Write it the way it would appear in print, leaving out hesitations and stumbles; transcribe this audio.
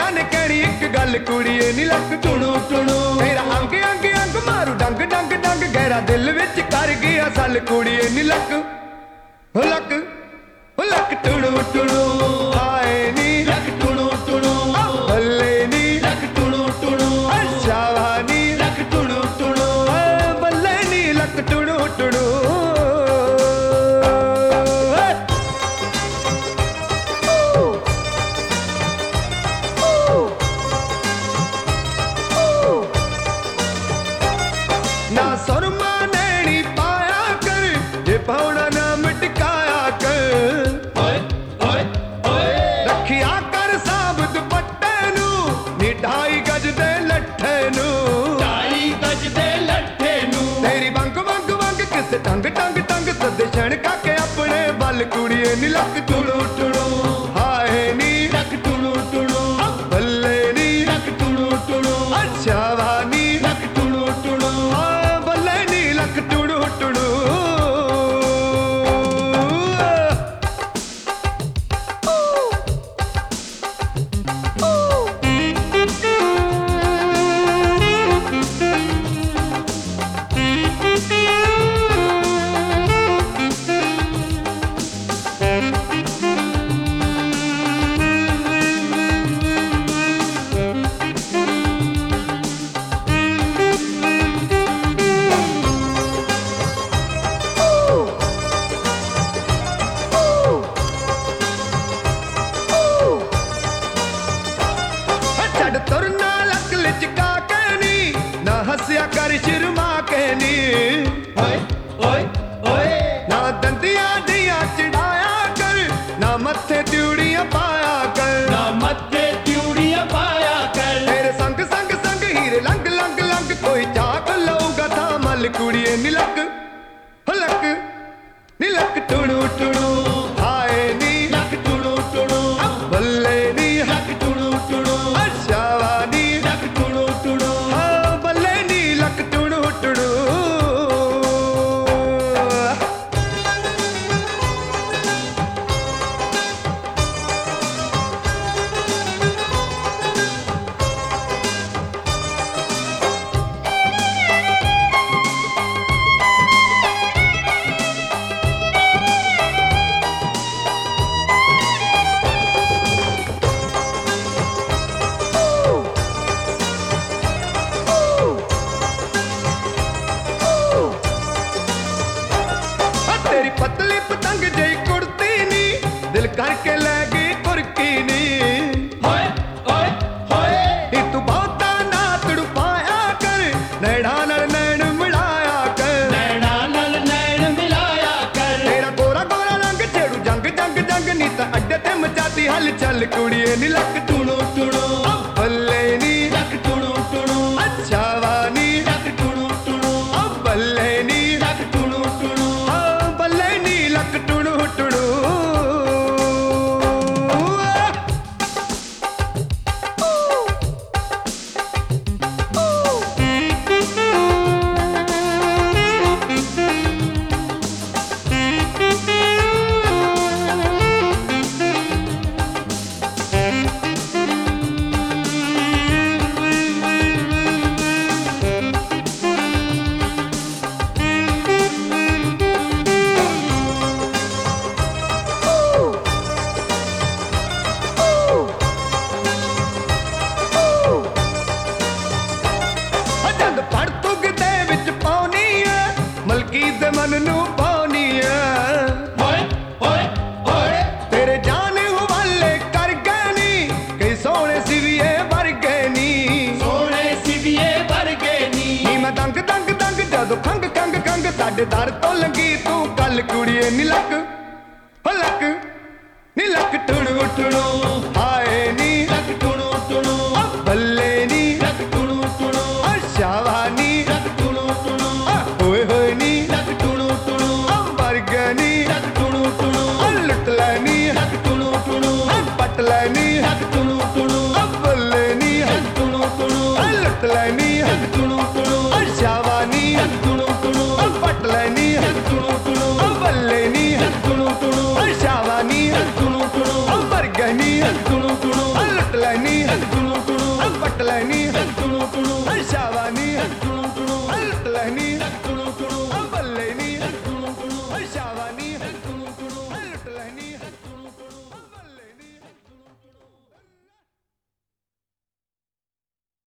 ने कहनी एक गल कुड़िए नी लक टुणू टुणू तेरा अंग अंग अंग मारू डंग डंग डंग गहरा दिल विच कर गया सल कुड़िए नी लक लक टुणू टुणू हाय नी लक टुणू टुणू बल्ले नी लक टुणू टुणू शावा नी लक टुणू टुणू बल्ले नी लक टुणू टुणू ना सुरमा नैनी पाया कर ये पौड़ा नाम टिकाया कर ओए ओए ओए रखिया कर साब दुपट्टे नू नी 2.5 गज दे लट्ठे नू 2.5 गज दे लट्ठे नू तेरी वंग वंग वंग किस टंग टंग टंग सद छण काके अपने बल कुड़िए नी लक टुणू टुणू हाय नी लक टुणू टुणू बल्ले नी लक टुणू टुणू अच्छा वानी लक टुणू टुणू बल्ले नी लक टुणू टुणू छड़ तुरना लक लिचका कहनी ना हंसिया कर शर्मा कहनी ओए ओए ओए ना दंदियां दिया चढ़ाया कर ना मत्थे त्यूड़ियां पाया कर ना मत्थे त्यूड़ियां पाया कर तेरे संग संग संग हीरे लंग लंग लंग कोई चाक लऊगा था मल कुड़िए नी लक टुणू टुणू हाय नी लक टुणू टुणू बल्ले नी लक टुणू टुणू शावा नी लक टुणू टुणू बल्ले नी लक टुणू टुणू तेरी पतली पतंग जई कुड़ती नी दिल करके ले गई कुर्की नी ओए ओए ओए नी तू बहुता ना तड़पाया कर नैना नाल नैन मिलाया कर नैना नाल नैन मिलाया कर तेरा गोरा गोरा रंग छेड़ू जंग जंग जंग नी ता अड्डे ते मचाती हल चल कुड़िए नी लक टुणू टुणू बल्ले नी लक टुणू टुणू अच्छा वानी लक टुणू टुणू बल्ले नी लक टुणू टुणू बल्ले नी लक टुणू टुणू जद पड़ तुग दे विच पाउनी है मलकी दे मन नू पाउनी है ओए ओए ओए तेरे जाने हवाले कर गए नी कई सोने सिविए भर गए नी सोने सिविए वर्गे नी मैं दंग दंग दंग जदों खंग खंग खंग साडे दर तो लंगी तू कल कुड़िए नी लक